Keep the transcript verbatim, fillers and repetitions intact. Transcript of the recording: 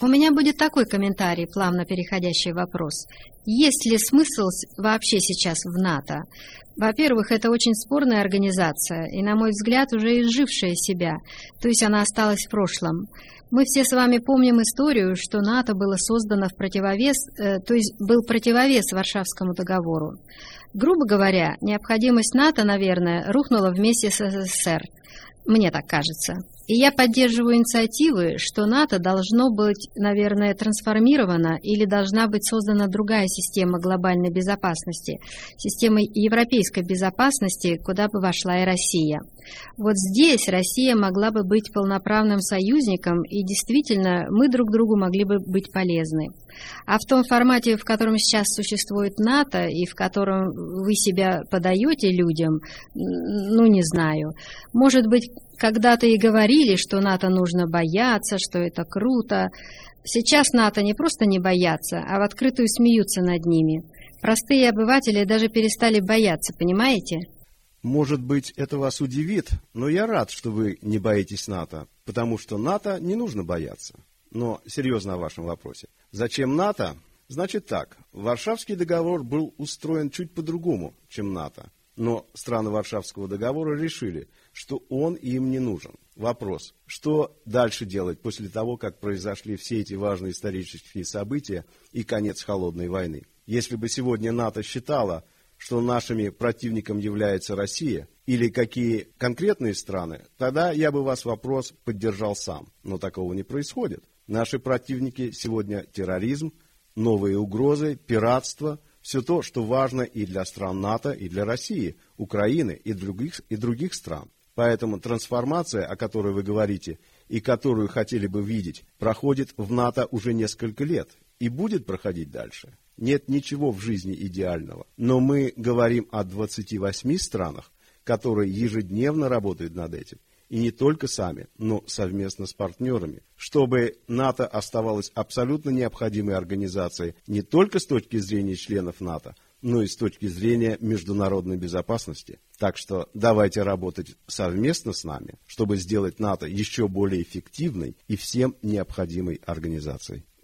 У меня будет такой комментарий, плавно переходящий в вопрос. Есть ли смысл вообще сейчас в НАТО? Во-первых, это очень спорная организация, и, на мой взгляд, уже изжившая себя, то есть она осталась в прошлом. Мы все с вами помним историю, что НАТО было создано в противовес, э, то есть был противовес Варшавскому договору. Грубо говоря, необходимость НАТО, наверное, рухнула вместе с СССР. Мне так кажется. И я поддерживаю инициативы, что НАТО должно быть, наверное, трансформировано или должна быть создана другая система глобальной безопасности, система европейской безопасности, куда бы вошла и Россия. Вот здесь Россия могла бы быть полноправным союзником, и действительно мы друг другу могли бы быть полезны. А в том формате, в котором сейчас существует НАТО и в котором вы себя подаете людям, ну, не знаю. Может быть, когда-то и говорили, что НАТО нужно бояться, что это круто. Сейчас НАТО не просто не боятся, а в открытую смеются над ними. Простые обыватели даже перестали бояться, понимаете? Может быть, это вас удивит, но я рад, что вы не боитесь НАТО, потому что НАТО не нужно бояться. Но серьезно о вашем вопросе. Зачем НАТО? Значит так, Варшавский договор был устроен чуть по-другому, чем НАТО. Но страны Варшавского договора решили, что он им не нужен. Вопрос, что дальше делать после того, как произошли все эти важные исторические события и конец холодной войны? Если бы сегодня НАТО считало, что нашими противником является Россия или какие конкретные страны, тогда я бы вас вопрос поддержал сам. Но такого не происходит. Наши противники сегодня терроризм, новые угрозы, пиратство, все то, что важно и для стран НАТО, и для России, Украины и других, и других стран. Поэтому трансформация, о которой вы говорите, и которую хотели бы видеть, проходит в НАТО уже несколько лет и будет проходить дальше. Нет ничего в жизни идеального. Но мы говорим о двадцати восьми странах, которые ежедневно работают над этим. И не только сами, но совместно с партнерами, чтобы НАТО оставалось абсолютно необходимой организацией не только с точки зрения членов НАТО, но и с точки зрения международной безопасности. Так что давайте работать совместно с нами, чтобы сделать НАТО еще более эффективной и всем необходимой организацией.